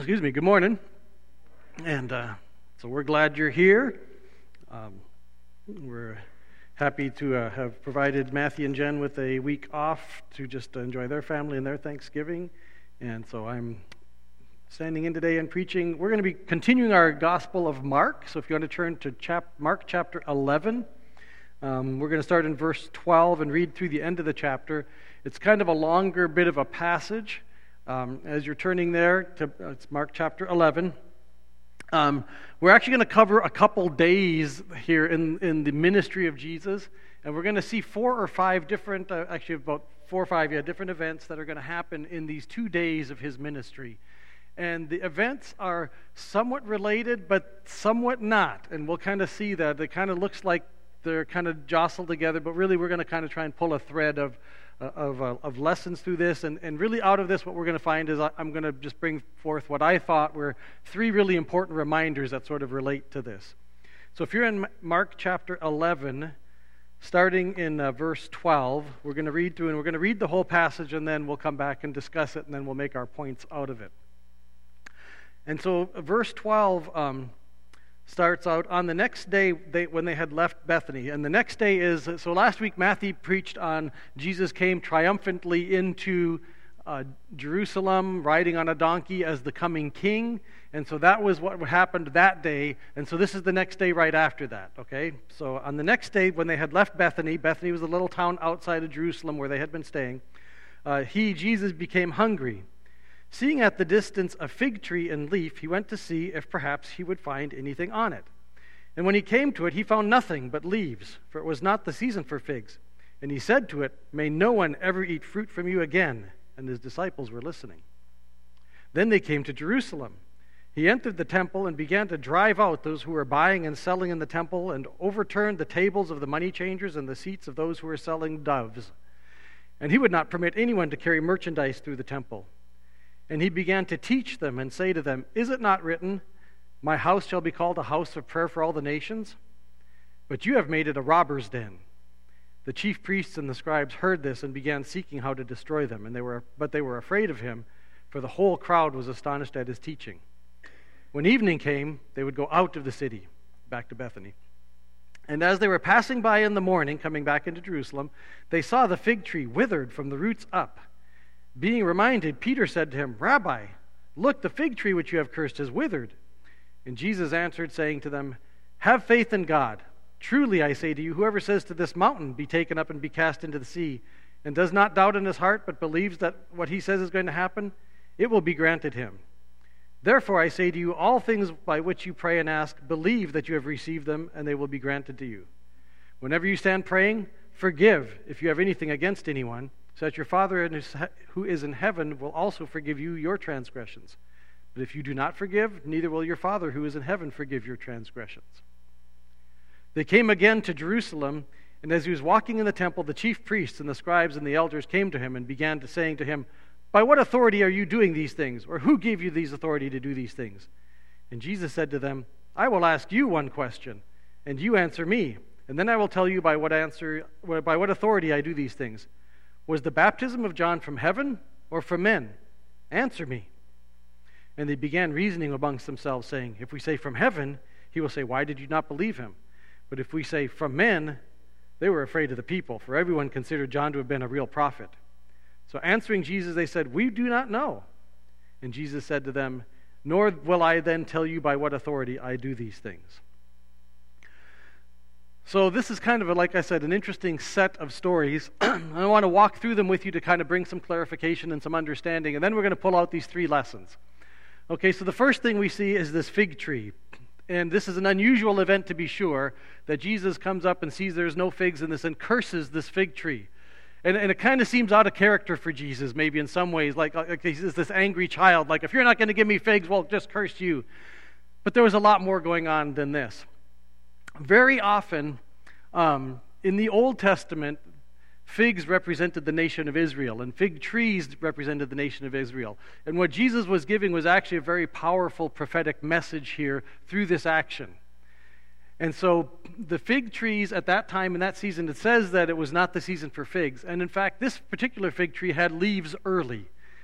Excuse me, good morning. And so we're glad you're here. We're happy to have provided Matthew and Jen with a week off to just enjoy their family and their Thanksgiving. And so I'm standing in today and preaching. We're going to be continuing our Gospel of Mark. So if you want to turn to Mark chapter 11, we're going to start in verse 12 and read through the end of the chapter. It's kind of a longer bit of a passage. As you're turning there, it's Mark chapter 11. We're actually going to cover a couple days here in the ministry of Jesus, and we're going to see four or five different different events that are going to happen in these 2 days of his ministry. And the events are somewhat related, but somewhat not, and we'll kind of see that. It kind of looks like they're kind of jostled together, but really we're going to kind of try and pull a thread of lessons through this, and really out of this what we're going to find is I'm going to just bring forth what I thought were three really important reminders that sort of relate to this. So if you're in Mark chapter 11, starting in verse 12, we're going to read through, and we're going to read the whole passage, and then we'll come back and discuss it, and then we'll make our points out of it. And so verse 12 starts out, on the next day when they had left Bethany. And the next day is, so last week Matthew preached on Jesus came triumphantly into Jerusalem, riding on a donkey as the coming king. And so that was what happened that day. And so this is the next day right after that, okay? So on the next day when they had left Bethany was a little town outside of Jerusalem where they had been staying, Jesus, became hungry. Seeing at the distance a fig tree in leaf, he went to see if perhaps he would find anything on it. And when he came to it, he found nothing but leaves, for it was not the season for figs. And he said to it, "May no one ever eat fruit from you again." And his disciples were listening. Then they came to Jerusalem. He entered the temple and began to drive out those who were buying and selling in the temple, and overturned the tables of the money changers and the seats of those who were selling doves. And he would not permit anyone to carry merchandise through the temple. And he began to teach them and say to them, "Is it not written, 'My house shall be called a house of prayer for all the nations'? But you have made it a robber's den." The chief priests and the scribes heard this and began seeking how to destroy them. But they were afraid of him, for the whole crowd was astonished at his teaching. When evening came, they would go out of the city, back to Bethany. And as they were passing by in the morning, coming back into Jerusalem, they saw the fig tree withered from the roots up. Being reminded, Peter said to him, "Rabbi, look, the fig tree which you have cursed is withered." And Jesus answered, saying to them, "Have faith in God. Truly I say to you, whoever says to this mountain, 'Be taken up and be cast into the sea,' and does not doubt in his heart, but believes that what he says is going to happen, it will be granted him. Therefore I say to you, all things by which you pray and ask, believe that you have received them, and they will be granted to you. Whenever you stand praying, forgive if you have anything against anyone, so that your Father who is in heaven will also forgive you your transgressions. But if you do not forgive, neither will your Father who is in heaven forgive your transgressions." They came again to Jerusalem, and as he was walking in the temple, the chief priests and the scribes and the elders came to him and began to saying to him, "By what authority are you doing these things? Or who gave you these authority to do these things?" And Jesus said to them, "I will ask you one question, and you answer me, and then I will tell you by what authority I do these things. Was the baptism of John from heaven or from men? Answer me." And they began reasoning amongst themselves, saying, "If we say from heaven, he will say, 'Why did you not believe him?' But if we say from men," they were afraid of the people, for everyone considered John to have been a real prophet. So answering Jesus, they said, "We do not know." And Jesus said to them, "Nor will I then tell you by what authority I do these things." So this is kind of, like I said, an interesting set of stories. I want to walk through them with you to kind of bring some clarification and some understanding, and then we're going to pull out these three lessons. Okay, so the first thing we see is this fig tree. And this is an unusual event, to be sure, that Jesus comes up and sees there's no figs in this and curses this fig tree. And it kind of seems out of character for Jesus, maybe in some ways, like he's this angry child, like, if you're not going to give me figs, well, just curse you. But there was a lot more going on than this. Very often, in the Old Testament, figs represented the nation of Israel, and fig trees represented the nation of Israel. And what Jesus was giving was actually a very powerful prophetic message here through this action. And so the fig trees at that time in that season, it says that it was not the season for figs. And in fact, this particular fig tree had leaves early.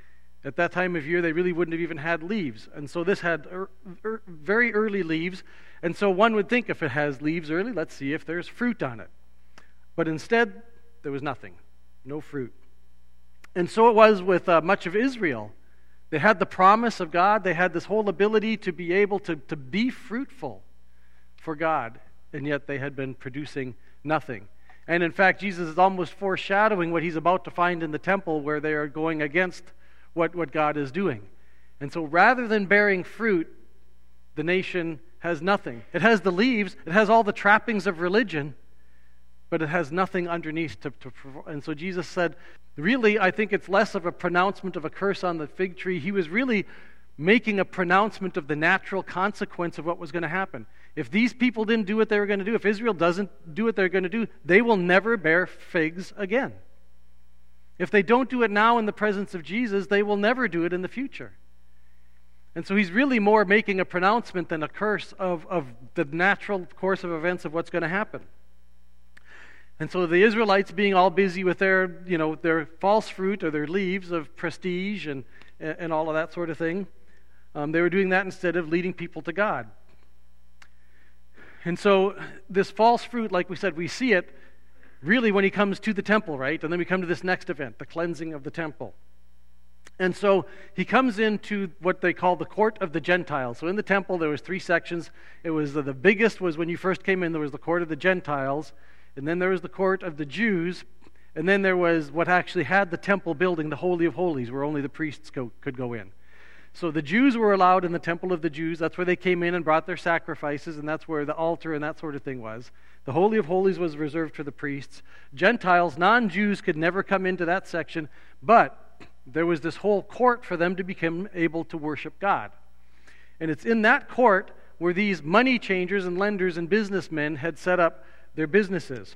At that time of year, they really wouldn't have even had leaves. And so this had very early leaves. And so one would think if it has leaves early, let's see if there's fruit on it. But instead, there was nothing, no fruit. And so it was with much of Israel. They had the promise of God. They had this whole ability to be able to be fruitful for God. And yet they had been producing nothing. And in fact, Jesus is almost foreshadowing what he's about to find in the temple, where they are going against what God is doing. And so rather than bearing fruit, the nation has nothing. It has the leaves, it has all the trappings of religion, but it has nothing underneath and so Jesus said, really, I think it's less of a pronouncement of a curse on the fig tree. He was really making a pronouncement of the natural consequence of what was going to happen. If these people didn't do what they were going to do, if Israel doesn't do what they're going to do, they will never bear figs again. If they don't do it now in the presence of Jesus, they will never do it in the future. And so he's really more making a pronouncement than a curse of the natural course of events of what's going to happen. And so the Israelites, being all busy with their false fruit or their leaves of prestige and all of that sort of thing, they were doing that instead of leading people to God. And so this false fruit, like we said, we see it really when he comes to the temple, right? And then we come to this next event, the cleansing of the temple. And so he comes into what they call the court of the Gentiles. So in the temple there was 3 sections. It was the biggest was when you first came in, there was the court of the Gentiles, and then there was the court of the Jews, and then there was what actually had the temple building, the Holy of Holies, where only the priests could go in. So the Jews were allowed in the temple of the Jews. That's where they came in and brought their sacrifices, and that's where the altar and that sort of thing was. The Holy of Holies was reserved for the priests. Gentiles, non-Jews, could never come into that section, but there was this whole court for them to become able to worship God. And it's in that court where these money changers and lenders and businessmen had set up their businesses.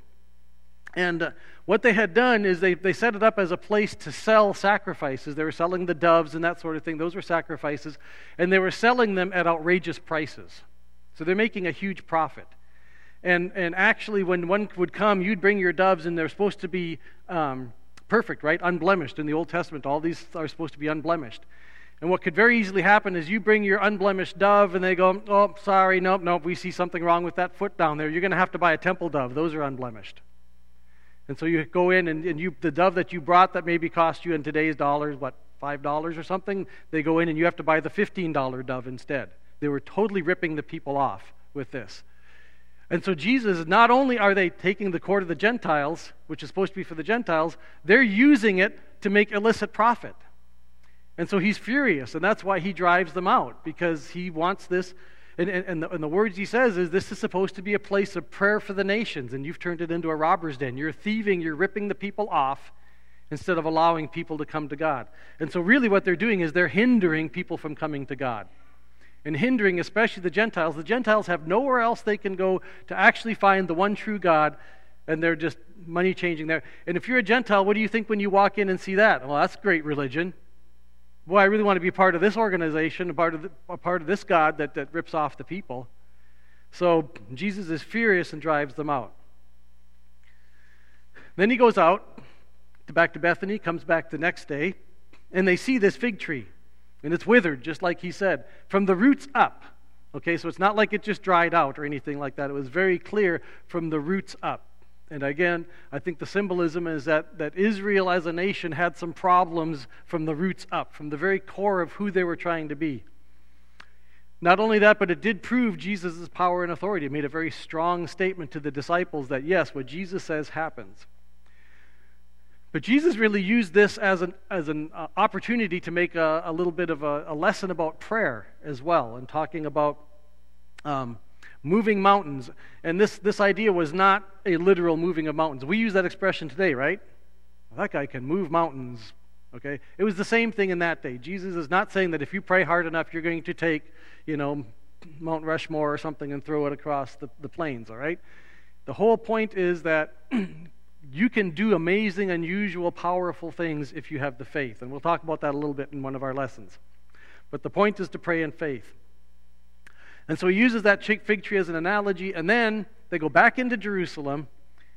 And what they had done is they set it up as a place to sell sacrifices. They were selling the doves and that sort of thing. Those were sacrifices. And they were selling them at outrageous prices. So they're making a huge profit. And actually, when one would come, you'd bring your doves, and they're supposed to be perfect, right? Unblemished. In the Old Testament, all these are supposed to be unblemished. And what could very easily happen is you bring your unblemished dove, and they go, oh, sorry, nope, we see something wrong with that foot down there. You're going to have to buy a temple dove. Those are unblemished. And so you go in, and the dove that you brought that maybe cost you in today's dollars, $5 or something, they go in and you have to buy the $15 dove instead. They were totally ripping the people off with this. And so Jesus, not only are they taking the court of the Gentiles, which is supposed to be for the Gentiles, they're using it to make illicit profit. And so he's furious, and that's why he drives them out, because he wants this. And the words he says is, this is supposed to be a place of prayer for the nations, and you've turned it into a robber's den. You're thieving, you're ripping the people off instead of allowing people to come to God. And so really what they're doing is they're hindering people from coming to God. And hindering especially the Gentiles. The Gentiles have nowhere else they can go to actually find the one true God, and they're just money changing there. And if you're a Gentile, what do you think when you walk in and see that? Well, that's great religion. Boy, I really want to be part of this organization, a part of this God that rips off the people. So Jesus is furious and drives them out. Then he goes out back to Bethany, comes back the next day, and they see this fig tree. And it's withered, just like he said, from the roots up. Okay, so it's not like it just dried out or anything like that. It was very clear from the roots up. And again, I think the symbolism is that Israel as a nation had some problems from the roots up, from the very core of who they were trying to be. Not only that, but it did prove Jesus' power and authority. It made a very strong statement to the disciples that, yes, what Jesus says happens. But Jesus really used this as an opportunity to make a little bit of a lesson about prayer as well, and talking about moving mountains. And this idea was not a literal moving of mountains. We use that expression today, right? Well, that guy can move mountains. Okay? It was the same thing in that day. Jesus is not saying that if you pray hard enough, you're going to take, Mount Rushmore or something and throw it across the plains, all right? The whole point is that you can do amazing, unusual, powerful things if you have the faith. And we'll talk about that a little bit in one of our lessons. But the point is to pray in faith. And so he uses that fig tree as an analogy, and then they go back into Jerusalem,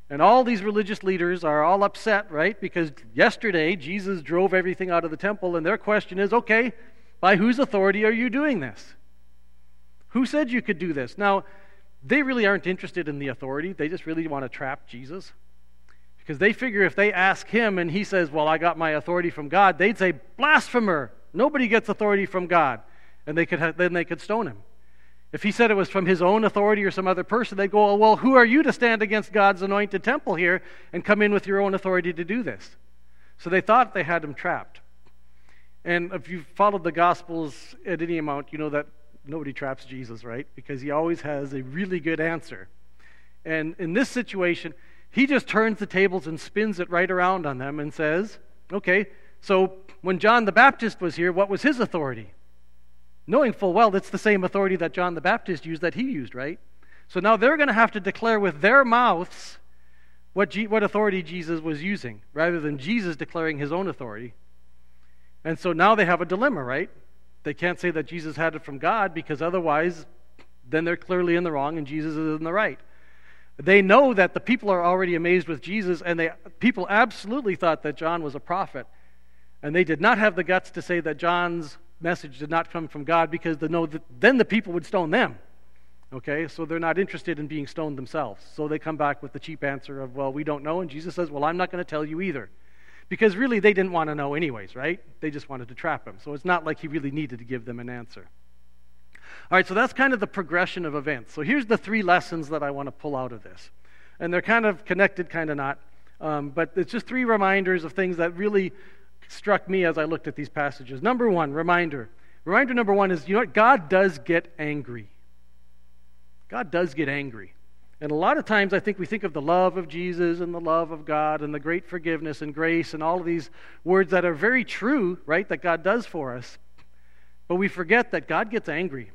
And all these religious leaders are all upset, right? Because yesterday Jesus drove everything out of the temple, and their question is, okay, by whose authority are you doing this? Who said you could do this? Now, they really aren't interested in the authority. They just really want to trap Jesus. Because they figure if they ask him and he says, well, I got my authority from God, they'd say, blasphemer. Nobody gets authority from God. And then they could stone him. If he said it was from his own authority or some other person, they'd go, oh, well, who are you to stand against God's anointed temple here and come in with your own authority to do this? So they thought they had him trapped. And if you've followed the Gospels at any amount, you know that nobody traps Jesus, right? Because he always has a really good answer. And in this situation, he just turns the tables and spins it right around on them and says, okay, so when John the Baptist was here, what was his authority? Knowing full well that's the same authority that John the Baptist used that he used, right? So now they're going to have to declare with their mouths what authority Jesus was using, rather than Jesus declaring his own authority. And so now they have a dilemma, right? They can't say that Jesus had it from God, because otherwise then they're clearly in the wrong and Jesus is in the right. They know that the people are already amazed with Jesus, and people absolutely thought that John was a prophet. And they did not have the guts to say that John's message did not come from God, because they know that then the people would stone them. Okay, so they're not interested in being stoned themselves. So they come back with the cheap answer of, well, we don't know. And Jesus says, well, I'm not going to tell you either. Because really they didn't want to know anyways, right? They just wanted to trap him. So it's not like he really needed to give them an answer. All right, so that's kind of the progression of events. So here's the 3 lessons that I want to pull out of this. And they're kind of connected, kind of not. But it's just 3 reminders of things that really struck me as I looked at these passages. Number 1, reminder. Reminder number 1 is, you know what? God does get angry. God does get angry. And a lot of times I think we think of the love of Jesus and the love of God and the great forgiveness and grace and all of these words that are very true, right, that God does for us. But we forget that God gets angry.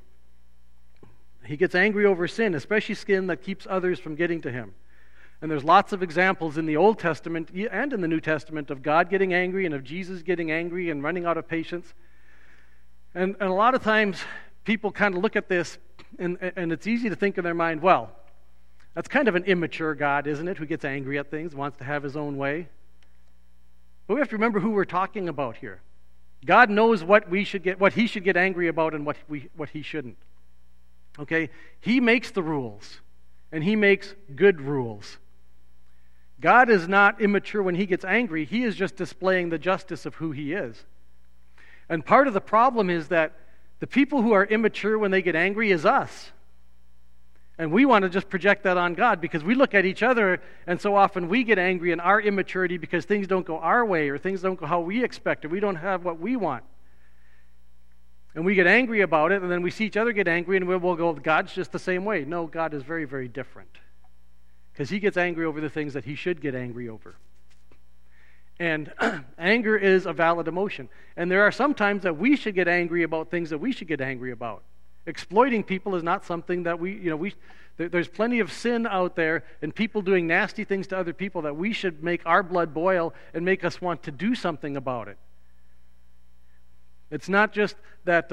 He gets angry over sin, especially sin that keeps others from getting to him. And there's lots of examples in the Old Testament and in the New Testament of God getting angry and of Jesus getting angry and running out of patience. And a lot of times people kind of look at this and it's easy to think in their mind, well, that's kind of an immature God, isn't it, who gets angry at things, wants to have his own way. But we have to remember who we're talking about here. God knows what he should get angry about and what he shouldn't. Okay? He makes the rules, and he makes good rules. God is not immature when he gets angry. He is just displaying the justice of who he is. And part of the problem is that the people who are immature when they get angry is us. And we want to just project that on God, because we look at each other and so often we get angry in our immaturity because things don't go our way or things don't go how we expect or we don't have what we want. And we get angry about it, and then we see each other get angry and we'll go, God's just the same way. No, God is very, very different, because he gets angry over the things that he should get angry over. And anger is a valid emotion. And there are some times that we should get angry about things that we should get angry about. Exploiting people is not something that there's plenty of sin out there and people doing nasty things to other people that we should make our blood boil and make us want to do something about it. It's not just that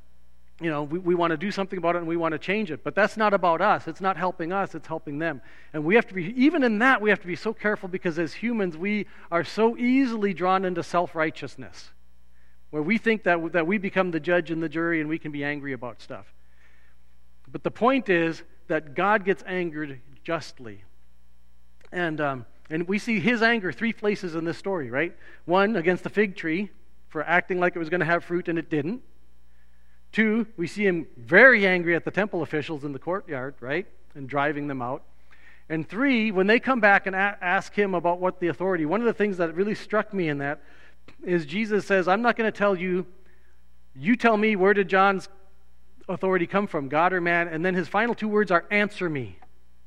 we want to do something about it and we want to change it, but that's not about us. It's not helping us, it's helping them. And we have to be, even in that, we have to be so careful, because as humans, we are so easily drawn into self-righteousness, where we think that we become the judge and the jury and we can be angry about stuff. But the point is that God gets angered justly. And we see his anger 3 places in this story, right? 1, against the fig tree for acting like it was going to have fruit and it didn't. 2, we see him very angry at the temple officials in the courtyard, right? And driving them out. And 3, when they come back and ask him about what the authority, one of the things that really struck me in that is Jesus says, I'm not going to tell you, you tell me, where did John's authority come from, God or man? And then his final 2 words are, answer me.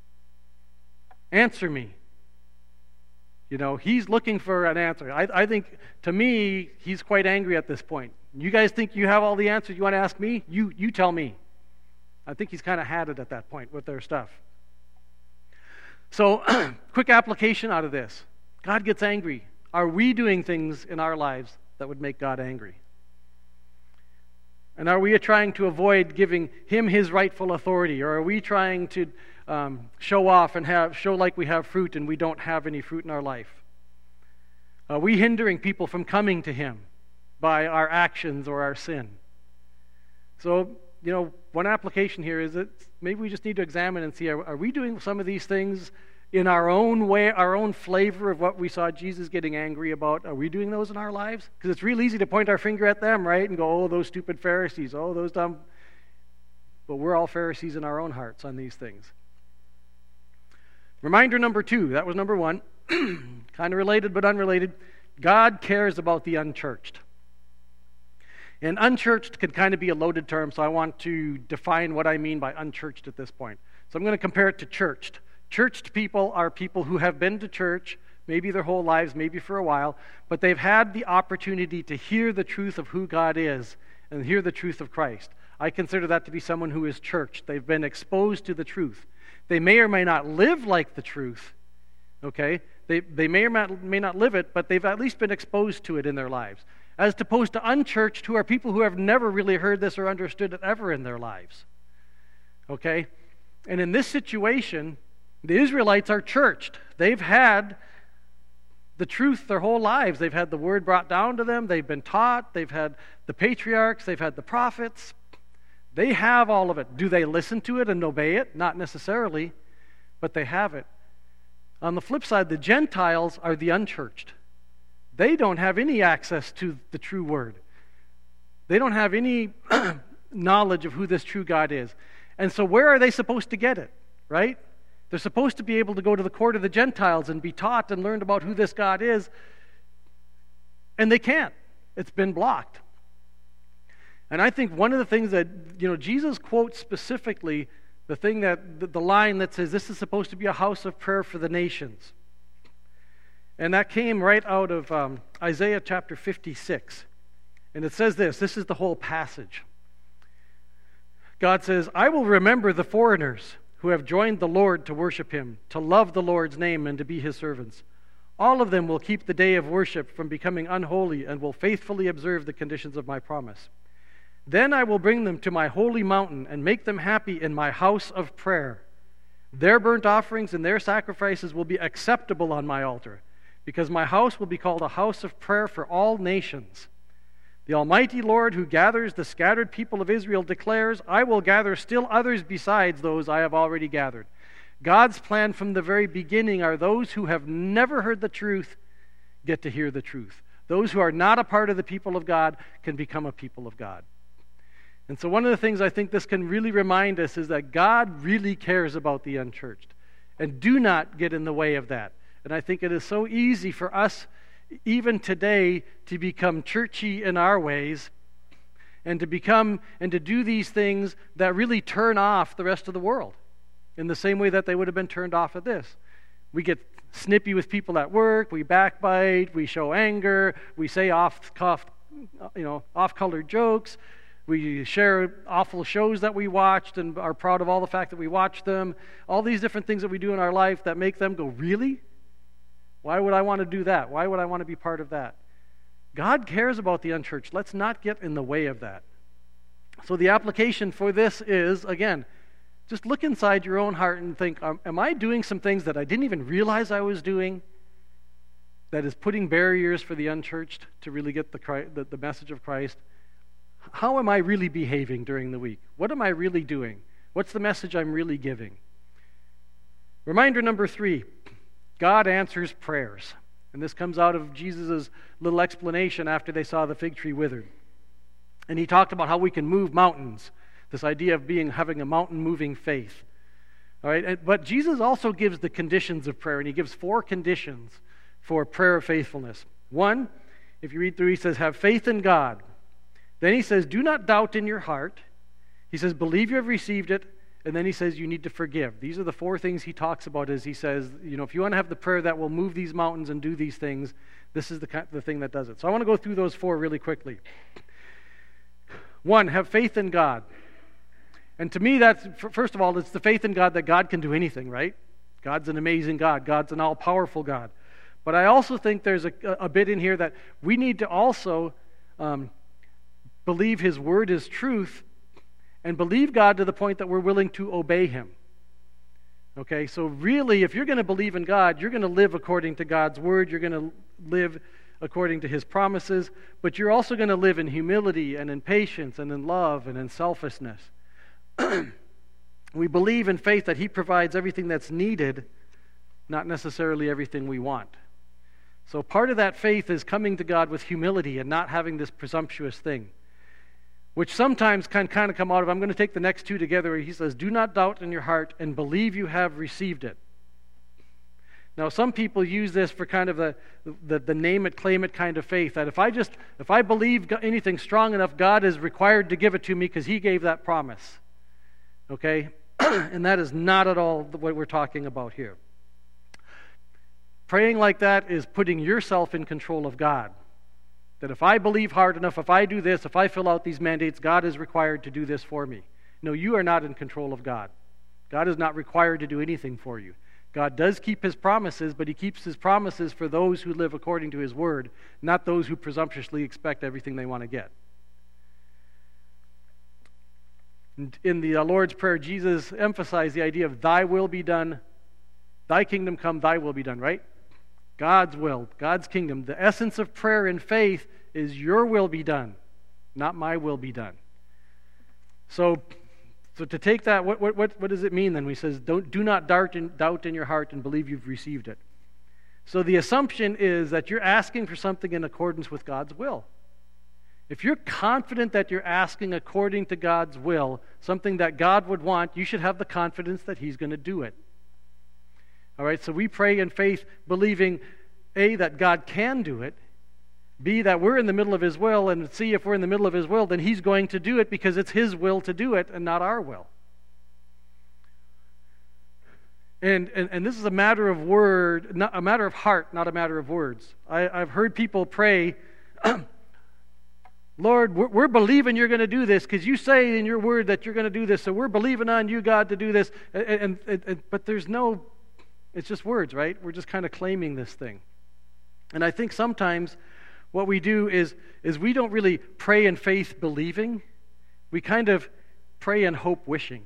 Answer me. He's looking for an answer. I think, to me, he's quite angry at this point. You guys think you have all the answers you want to ask me? You tell me. I think he's kind of had it at that point with their stuff. So, quick application out of this. God gets angry. Are we doing things in our lives that would make God angry? And are we trying to avoid giving him his rightful authority? Or are we trying to show off and show like we have fruit and we don't have any fruit in our life? Are we hindering people from coming to him by our actions or our sin? So, one application here is that maybe we just need to examine and see, are we doing some of these things in our own way, our own flavor of what we saw Jesus getting angry about? Are we doing those in our lives? Because it's real easy to point our finger at them, right? And go, oh, those stupid Pharisees, oh, those dumb. But we're all Pharisees in our own hearts on these things. Reminder number 2, that was number 1. Kind of related but unrelated. God cares about the unchurched. And unchurched could kind of be a loaded term, so I want to define what I mean by unchurched at this point. So I'm going to compare it to churched. Churched people are people who have been to church, maybe their whole lives, maybe for a while, but they've had the opportunity to hear the truth of who God is and hear the truth of Christ. I consider that to be someone who is churched. They've been exposed to the truth. They may or may not live like the truth, okay? They may or may not live it, but they've at least been exposed to it in their lives. As opposed to unchurched, who are people who have never really heard this or understood it ever in their lives. Okay? And in this situation, the Israelites are churched. They've had the truth their whole lives. They've had the word brought down to them. They've been taught. They've had the patriarchs. They've had the prophets. They have all of it. Do they listen to it and obey it? Not necessarily, but they have it. On the flip side, the Gentiles are the unchurched. They don't have any access to the true word. They don't have any knowledge of who this true God is. And so where are they supposed to get it, right? They're supposed to be able to go to the court of the Gentiles and be taught and learned about who this God is, and they can't. It's been blocked. And I think one of the things that, Jesus quotes specifically, the line that says, this is supposed to be a house of prayer for the nations. And that came right out of Isaiah chapter 56. And it says this is the whole passage. God says, I will remember the foreigners who have joined the Lord to worship him, to love the Lord's name and to be his servants. All of them will keep the day of worship from becoming unholy and will faithfully observe the conditions of my promise. Then I will bring them to my holy mountain and make them happy in my house of prayer. Their burnt offerings and their sacrifices will be acceptable on my altar, because my house will be called a house of prayer for all nations. The Almighty Lord, who gathers the scattered people of Israel, declares, I will gather still others besides those I have already gathered. God's plan from the very beginning are those who have never heard the truth get to hear the truth. Those who are not a part of the people of God can become a people of God. And so one of the things I think this can really remind us is that God really cares about the unchurched. And do not get in the way of that. And I think it is so easy for us, even today, to become churchy in our ways and to do these things that really turn off the rest of the world in the same way that they would have been turned off at this. We get snippy with people at work, we backbite, we show anger, we say off-colored jokes, we share awful shows that we watched and are proud of all the fact that we watched them, all these different things that we do in our life that make them go, really? Why would I want to do that? Why would I want to be part of that? God cares about the unchurched. Let's not get in the way of that. So the application for this is, again, just look inside your own heart and think, am I doing some things that I didn't even realize I was doing that is putting barriers for the unchurched to really get the message of Christ? How am I really behaving during the week? What am I really doing? What's the message I'm really giving? Reminder number 3, God answers prayers. And this comes out of Jesus' little explanation after they saw the fig tree withered. And he talked about how we can move mountains, this idea of having a mountain-moving faith. All right, but Jesus also gives the conditions of prayer, and he gives 4 conditions for prayer of faithfulness. 1, if you read through, he says, have faith in God. Then he says, do not doubt in your heart. He says, believe you have received it. And then he says, you need to forgive. These are the 4 things he talks about as he says, if you want to have the prayer that will move these mountains and do these things, this is the thing that does it. So I want to go through those 4 really quickly. 1, have faith in God. And to me, that's, first of all, it's the faith in God that God can do anything, right? God's an amazing God. God's an all-powerful God. But I also think there's a bit in here that we need to also believe His Word is truth, and believe God to the point that we're willing to obey Him. Okay, so really, if you're going to believe in God, you're going to live according to God's Word, you're going to live according to His promises, but you're also going to live in humility and in patience and in love and in selflessness. We believe in faith that He provides everything that's needed, not necessarily everything we want. So part of that faith is coming to God with humility and not having this presumptuous thing, which sometimes can kind of come out of, I'm going to take the next two together, where He says, do not doubt in your heart and believe you have received it. Now, some people use this for kind of the name it, claim it kind of faith, that if I believe anything strong enough, God is required to give it to me because He gave that promise. Okay? And that is not at all what we're talking about here. Praying like that is putting yourself in control of God. That if I believe hard enough, if I do this, if I fill out these mandates, God is required to do this for me. No, you are not in control of God. God is not required to do anything for you. God does keep His promises, but He keeps His promises for those who live according to His Word, not those who presumptuously expect everything they want to get. In the Lord's Prayer, Jesus emphasized the idea of thy will be done, thy kingdom come, thy will be done, right? God's will, God's kingdom. The essence of prayer and faith is your will be done, not my will be done. So to take that, what does it mean then? He says, do not doubt in your heart and believe you've received it. So the assumption is that you're asking for something in accordance with God's will. If you're confident that you're asking according to God's will, something that God would want, you should have the confidence that He's going to do it. All right, so we pray in faith, believing, A, that God can do it, B, that we're in the middle of His will, and C, if we're in the middle of His will, then He's going to do it because it's His will to do it and not our will. And this is a matter of word, not a matter of heart, not a matter of words. I've heard people pray, Lord, we're believing you're going to do this because you say in your word that you're going to do this, so we're believing on you, God, to do this. But there's no, it's just words, right? We're just kind of claiming this thing. And I think sometimes what we do is we don't really pray in faith believing. We kind of pray in hope wishing.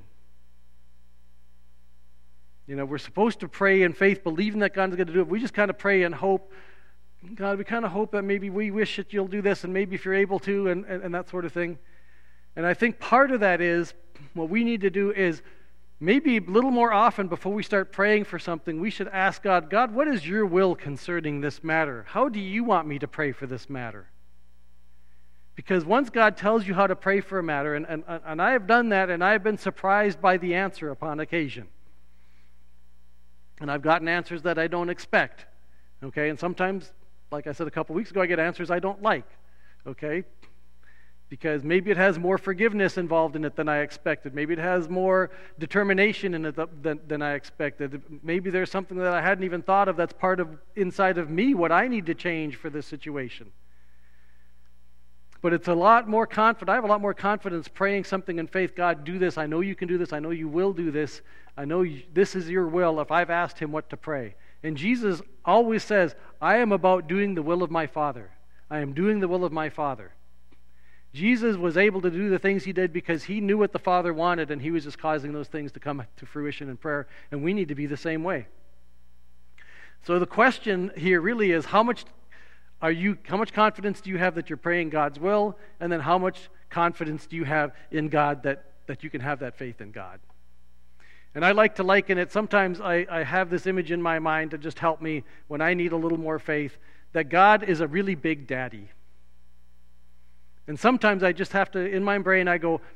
You know, we're supposed to pray in faith believing that God's going to do it. We just kind of pray in hope. God, we kind of hope that maybe we wish that you'll do this, and maybe if you're able to, and that sort of thing. And I think part of that is what we need to do is maybe a little more often before we start praying for something, we should ask God, God, what is your will concerning this matter? How do you want me to pray for this matter? Because once God tells you how to pray for a matter, and I have done that, and I have been surprised by the answer upon occasion. And I've gotten answers that I don't expect. Okay, and sometimes, like I said a couple weeks ago, I get answers I don't like. Okay? Because maybe it has more forgiveness involved in it than I expected. Maybe it has more determination in it than I expected. Maybe there's something that I hadn't even thought of that's part of inside of me, what I need to change for this situation. But it's a lot more confident. I have a lot more confidence praying something in faith. God, do this. I know you can do this. I know you will do this. I know this is your will if I've asked Him what to pray. And Jesus always says, I am about doing the will of my Father. I am doing the will of my Father. Jesus was able to do the things He did because He knew what the Father wanted, and He was just causing those things to come to fruition in prayer, and we need to be the same way. So the question here really is, how much confidence do you have that you're praying God's will, and then how much confidence do you have in God that you can have that faith in God? And I like to liken it, sometimes I have this image in my mind to just help me when I need a little more faith, that God is a really big daddy. And sometimes I just have to, in my brain, I go,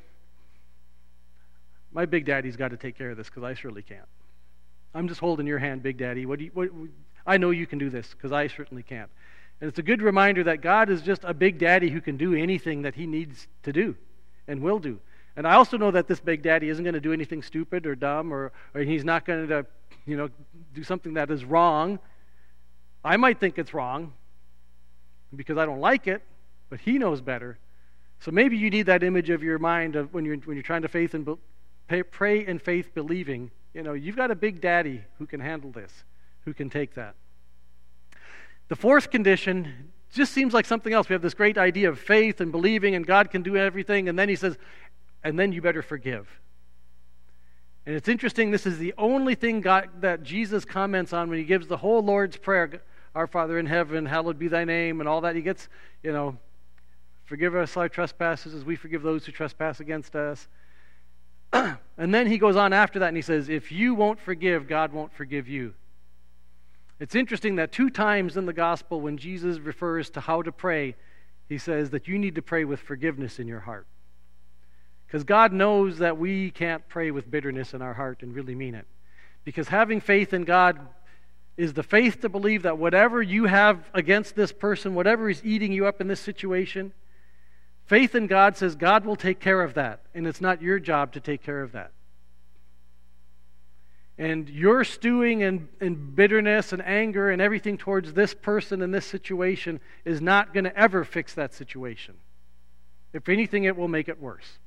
my big daddy's got to take care of this because I surely can't. I'm just holding your hand, Big Daddy. I know you can do this because I certainly can't. And it's a good reminder that God is just a big daddy who can do anything that He needs to do and will do. And I also know that this big daddy isn't going to do anything stupid or dumb, or He's not going to, do something that is wrong. I might think it's wrong because I don't like it, but He knows better. So maybe you need that image of your mind of when you're trying to pray in faith believing. You've got a big daddy who can handle this, who can take that. The fourth condition just seems like something else. We have this great idea of faith and believing and God can do everything, and then he says, and then you better forgive. And it's interesting, this is the only thing that Jesus comments on when he gives the whole Lord's Prayer, our Father in heaven, hallowed be thy name, and all that. He gets, forgive us our trespasses as we forgive those who trespass against us. And then he goes on after that and he says, if you won't forgive, God won't forgive you. It's interesting that 2 times in the gospel when Jesus refers to how to pray, he says that you need to pray with forgiveness in your heart. Because God knows that we can't pray with bitterness in our heart and really mean it. Because having faith in God is the faith to believe that whatever you have against this person, whatever is eating you up in this situation, faith in God says God will take care of that, and it's not your job to take care of that. And your stewing in bitterness and anger and everything towards this person and this situation is not going to ever fix that situation. If anything, it will make it worse.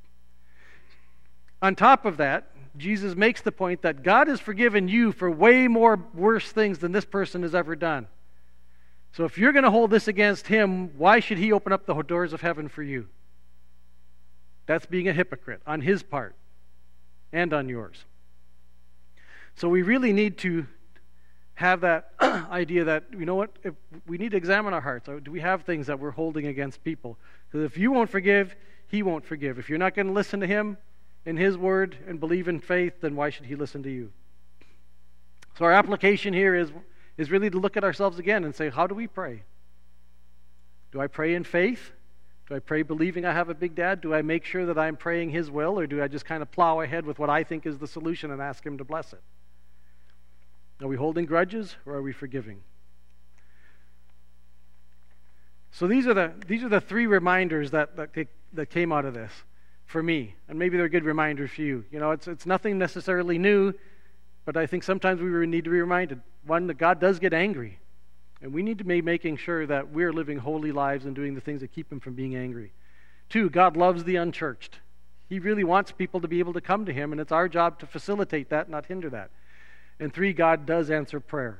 On top of that, Jesus makes the point that God has forgiven you for way more worse things than this person has ever done. So if you're going to hold this against him, why should he open up the doors of heaven for you? That's being a hypocrite on his part and on yours. So we really need to have that idea that, you know what, if we need to examine our hearts. Do we have things that we're holding against people? Because if you won't forgive, he won't forgive. If you're not going to listen to him in his word and believe in faith, then why should he listen to you? So our application here is really to look at ourselves again and say, how do we pray? Do I pray in faith? Do I pray believing I have a big dad? Do I make sure that I'm praying his will, or do I just kind of plow ahead with what I think is the solution and ask him to bless it? Are we holding grudges, or are we forgiving? So these are the 3 reminders that came out of this for me, and maybe they're good reminders for you. It's nothing necessarily new, but I think sometimes we need to be reminded. 1, that God does get angry, and we need to be making sure that we're living holy lives and doing the things that keep him from being angry. 2, God loves the unchurched. He really wants people to be able to come to him, and it's our job to facilitate that, not hinder that. And 3, God does answer prayer.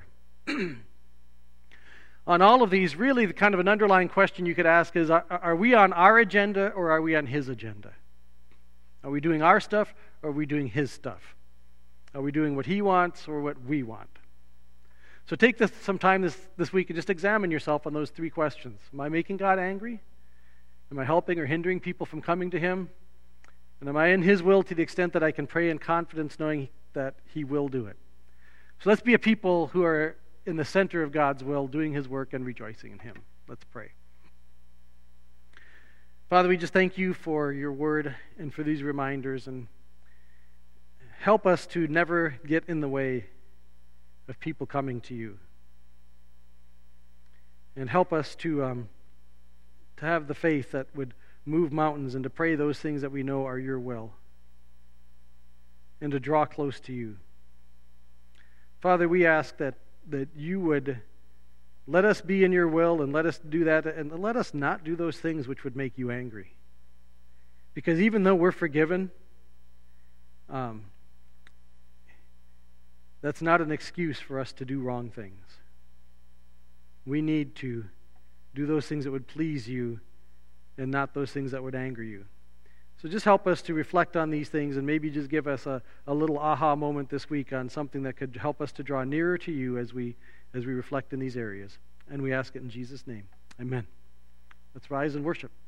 On all of these, really the kind of an underlying question you could ask is, are we on our agenda or are we on his agenda? Are we doing our stuff or are we doing his stuff? Are we doing what he wants or what we want? So take some time this week and just examine yourself on those 3 questions. Am I making God angry? Am I helping or hindering people from coming to him? And am I in his will to the extent that I can pray in confidence knowing that he will do it? So let's be a people who are in the center of God's will, doing his work and rejoicing in him. Let's pray. Father, we just thank you for your word and for these reminders, and help us to never get in the way of people coming to you. And help us to have the faith that would move mountains and to pray those things that we know are your will and to draw close to you. Father, we ask that you would let us be in your will and let us do that, and let us not do those things which would make you angry. Because even though we're forgiven, that's not an excuse for us to do wrong things. We need to do those things that would please you and not those things that would anger you. So just help us to reflect on these things, and maybe just give us a little aha moment this week on something that could help us to draw nearer to you as we reflect in these areas. And we ask it in Jesus' name. Amen. Let's rise and worship.